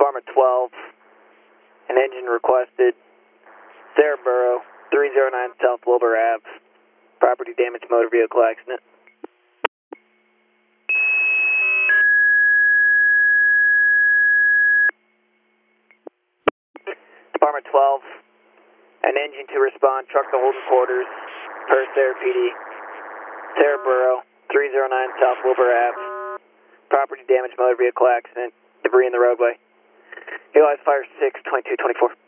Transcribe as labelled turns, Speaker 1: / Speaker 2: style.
Speaker 1: Department 12, an engine requested, Sarahboro, 309 South Wilbur Ave, property damage, motor vehicle accident. Department 12, an engine to respond, truck to Holden Quarters, per Sarah PD, Sarahboro, 309 South Wilbur Ave, property damage, motor vehicle accident, debris in the roadway. Utilize fire 6, 2224.